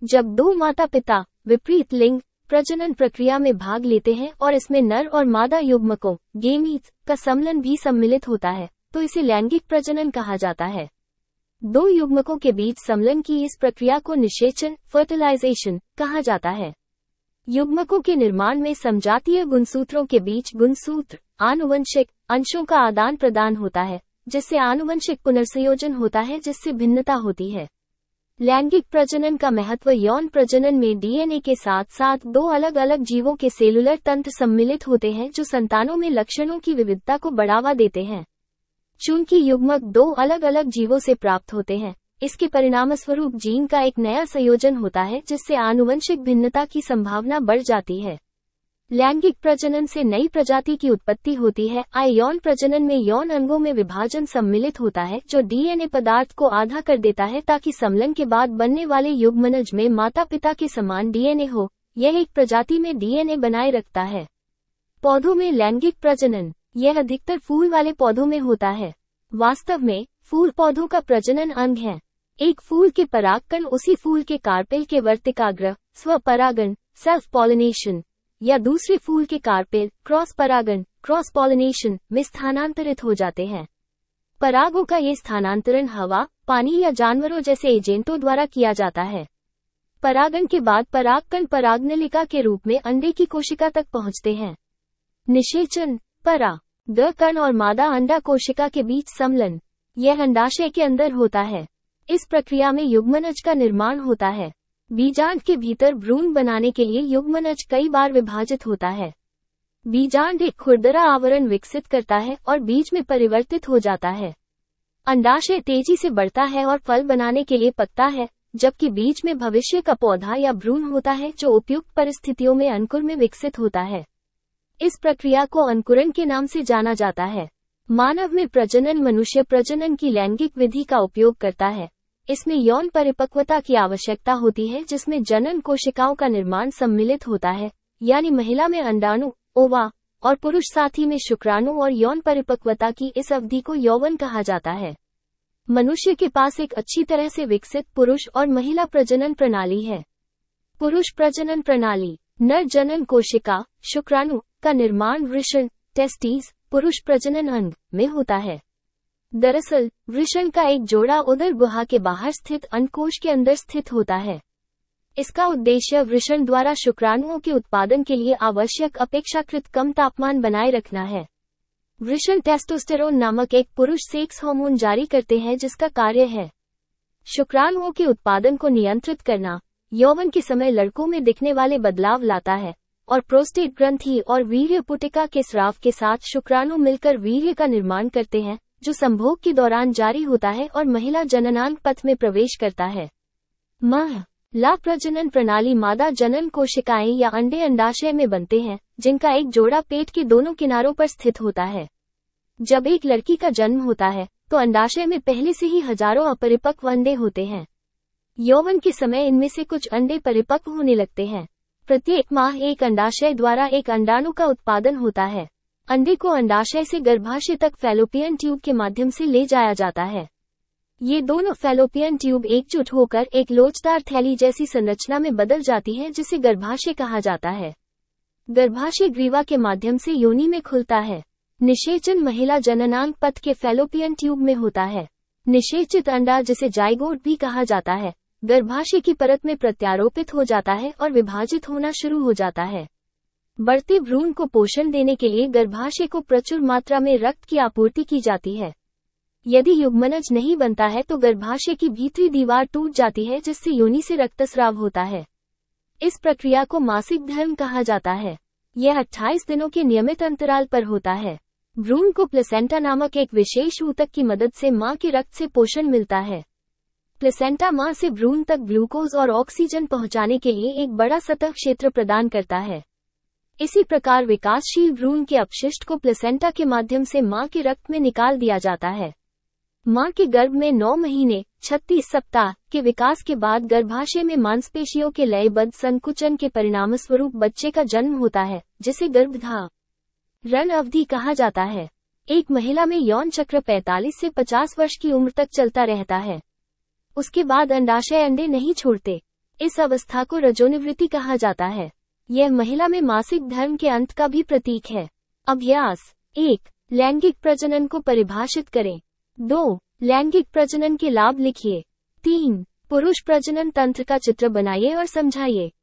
जब दो माता पिता विपरीत लिंग प्रजनन प्रक्रिया में भाग लेते हैं और इसमें नर और मादा युग्मकों गेमीट्स का सम्मिलन भी सम्मिलित होता है, तो इसे लैंगिक प्रजनन कहा जाता है। दो युग्मकों के बीच सम्मिलन की इस प्रक्रिया को निषेचन फर्टिलाइजेशन कहा जाता है। युग्मकों के निर्माण में समजातीय गुणसूत्रों के बीच गुणसूत्र आनुवंशिक अंशों का आदान प्रदान होता है, जिससे आनुवंशिक पुनर्संयोजन होता है, जिससे भिन्नता होती है। लैंगिक प्रजनन का महत्व यौन प्रजनन में डीएनए के साथ साथ दो अलग अलग जीवों के सेलुलर तंत्र सम्मिलित होते हैं, जो संतानों में लक्षणों की विविधता को बढ़ावा देते हैं। चूंकि युग्मक दो अलग अलग जीवों से प्राप्त होते हैं, इसके परिणामस्वरूप जीन का एक नया संयोजन होता है, जिससे आनुवंशिक भिन्नता की संभावना बढ़ जाती है। लैंगिक प्रजनन से नई प्रजाति की उत्पत्ति होती है। यौन प्रजनन में यौन अंगों में विभाजन सम्मिलित होता है, जो डीएनए पदार्थ को आधा कर देता है ताकि सम्मिलन के बाद बनने वाले युग्मनज में माता पिता के समान डीएनए हो। यह एक प्रजाति में डीएनए बनाए रखता है। पौधों में लैंगिक प्रजनन, यह अधिकतर फूल वाले पौधों में होता है। वास्तव में फूल पौधों का प्रजनन अंग है। एक फूल के परागकण उसी फूल के कार्पेल के वर्तिकाग्र स्वपरागण सेल्फ पॉलिनेशन या दूसरे फूल के कार्पेल क्रॉस परागण क्रॉस पॉलिनेशन में स्थानांतरित हो जाते हैं। परागों का ये स्थानांतरण हवा, पानी या जानवरों जैसे एजेंटों द्वारा किया जाता है। परागण के बाद परागकण परागनलिका के रूप में अंडे की कोशिका तक पहुंचते हैं। निषेचन परागकण और मादा अंडा कोशिका के बीच सम्मिलन, यह अंडाशय के अंदर होता है। इस प्रक्रिया में युग्मनज का निर्माण होता है। बीजांड के भीतर भ्रूण बनाने के लिए युग्मनज कई बार विभाजित होता है। बीजांड एक खुरदरा आवरण विकसित करता है और बीज में परिवर्तित हो जाता है। अंडाशय तेजी से बढ़ता है और फल बनाने के लिए पकता है, जबकि बीज में भविष्य का पौधा या भ्रूण होता है, जो उपयुक्त परिस्थितियों में अंकुर में विकसित होता है। इस प्रक्रिया को अंकुरण के नाम से जाना जाता है। मानव में प्रजनन मनुष्य प्रजनन की लैंगिक विधि का उपयोग करता है। इसमें यौन परिपक्वता की आवश्यकता होती है, जिसमें जनन कोशिकाओं का निर्माण सम्मिलित होता है, यानी महिला में अंडाणु ओवा और पुरुष साथी में शुक्राणु, और यौन परिपक्वता की इस अवधि को यौवन कहा जाता है। मनुष्य के पास एक अच्छी तरह से विकसित पुरुष और महिला प्रजनन प्रणाली है। पुरुष प्रजनन प्रणाली, नर जनन कोशिका शुक्राणु का निर्माण वृषण टेस्टिस पुरुष प्रजनन अंग में होता है। दरअसल वृषण का एक जोड़ा उदर गुहा के बाहर स्थित अंडकोश के अंदर स्थित होता है। इसका उद्देश्य वृषण द्वारा शुक्राणुओं के उत्पादन के लिए आवश्यक अपेक्षाकृत कम तापमान बनाए रखना है। वृषण टेस्टोस्टेरोन नामक एक पुरुष सेक्स हार्मोन जारी करते हैं, जिसका कार्य है शुक्राणुओं के उत्पादन को नियंत्रित करना। यौवन के समय लड़कों में दिखने वाले बदलाव लाता है, और प्रोस्टेट ग्रंथि और वीर्य पुटिका के स्राव के साथ शुक्राणु मिलकर वीर्य का निर्माण करते हैं, जो संभोग के दौरान जारी होता है और महिला जननांग पथ में प्रवेश करता है। महिला प्रजनन प्रणाली मादा जनन कोशिकाएं या अंडे अंडाशय में बनते हैं, जिनका एक जोड़ा पेट के दोनों किनारों पर स्थित होता है। जब एक लड़की का जन्म होता है, तो अंडाशय में पहले से ही हजारों अपरिपक्व अंडे होते हैं। यौवन के समय इनमें से कुछ अंडे परिपक्व होने लगते हैं। प्रत्येक माह एक अंडाशय द्वारा एक अंडाणु का उत्पादन होता है। अंडे को अंडाशय से गर्भाशय तक फैलोपियन ट्यूब के माध्यम से ले जाया जाता है। ये दोनों फैलोपियन ट्यूब एकजुट होकर एक लोचदार थैली जैसी संरचना में बदल जाती है, जिसे गर्भाशय कहा जाता है। गर्भाशय ग्रीवा के माध्यम से योनि में खुलता है। निषेचन महिला जननांग पथ के फैलोपियन ट्यूब में होता है। निषेचित अंडा, जिसे जाइगोट भी कहा जाता है, गर्भाशय की परत में प्रत्यारोपित हो जाता है और विभाजित होना शुरू हो जाता है। बढ़ते भ्रूण को पोषण देने के लिए गर्भाशय को प्रचुर मात्रा में रक्त की आपूर्ति की जाती है। यदि युग्मनज नहीं बनता है तो गर्भाशय की भीतरी दीवार टूट जाती है, जिससे योनि से रक्तस्राव होता है। इस प्रक्रिया को मासिक धर्म कहा जाता है। यह 28 दिनों के नियमित अंतराल पर होता है। भ्रूण को प्लेसेंटा नामक एक विशेष ऊतक की मदद से मां के रक्त से पोषण मिलता है। प्लेसेंटा मां से भ्रूण तक ग्लूकोज और ऑक्सीजन पहुंचाने के लिए एक बड़ा सतह क्षेत्र प्रदान करता है। इसी प्रकार विकासशील भ्रूण के अपशिष्ट को प्लेसेंटा के माध्यम से मां के रक्त में निकाल दिया जाता है। मां के गर्भ में 9 महीने 36 सप्ताह के विकास के बाद गर्भाशय में मांसपेशियों के लयबद्ध संकुचन के परिणामस्वरूप बच्चे का जन्म होता है, जिसे गर्भधारण अवधि कहा जाता है। एक महिला में यौन चक्र 45 से 50 वर्ष की उम्र तक चलता रहता है। उसके बाद अंडाशय अंडे नहीं छोड़ते। इस अवस्था को रजोनिवृत्ति कहा जाता है। यह महिला में मासिक धर्म के अंत का भी प्रतीक है। अभ्यास 1. लैंगिक प्रजनन को परिभाषित करें। 2. लैंगिक प्रजनन के लाभ लिखिए। 3. पुरुष प्रजनन तंत्र का चित्र बनाइए और समझाइए।